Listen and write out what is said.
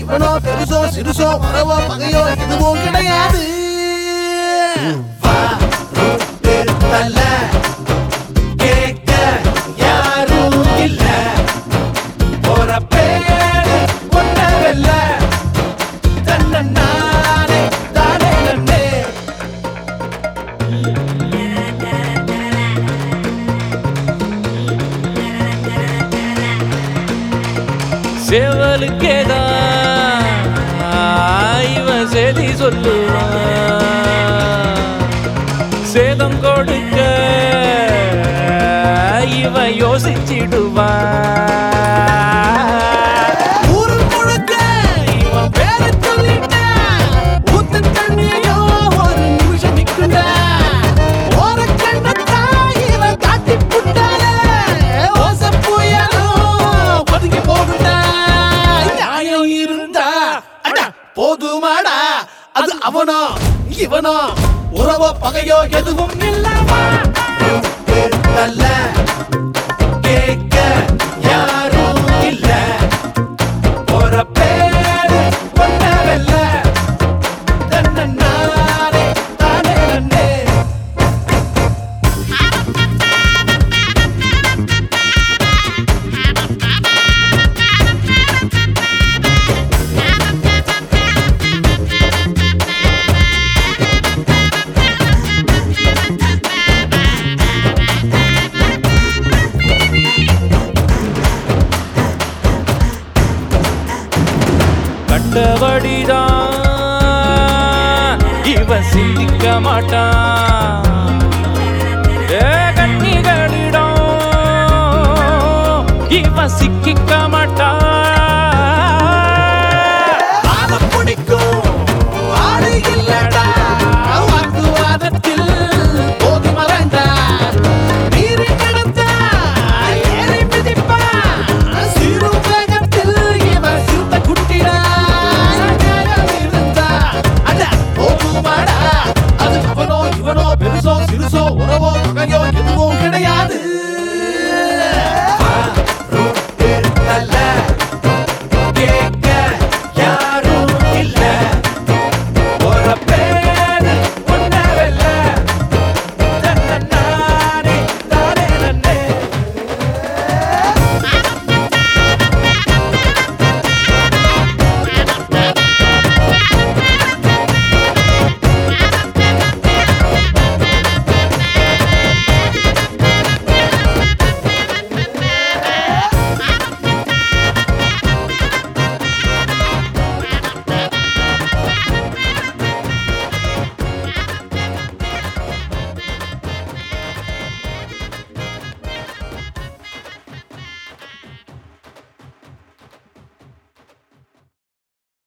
இவனோ பெருசோ சிறுசோ வரவோ பகையோ எதுவும் கிடையாது. கேட்க யாரும் இல்ல போற பேரு ஒன்னவல்ல தன்னே தானே நன்னே. சேவலுக்கேதான் இவன் செய்தி சொல்லுவான், சேதம் கொடுக்க இவன் யோசிச்சிடுவான். ஊரு முழுக்க இவன் பேரை சொல்லிட்டா ஊத்து தண்ணியோ ஒரு நிமிஷம் நிற்குண்டா. ஓர கண்ணத்தா இவன் காட்டி புட்டாலே ஓச புயலும் ஒதுங்கி போகுண்டா. நியாயம் இருந்தா அட போதுமாடா, அது அவனோ இவனோ உறவோ பகையோ எதுவும் இல்லவா. கேட்க யாரும் இல்ல போற பேரு ஒன்னவல்ல தன்னே தானே நன்னே. கண்டபடிதான் இவன் சிந்திக்க மாட்டான்,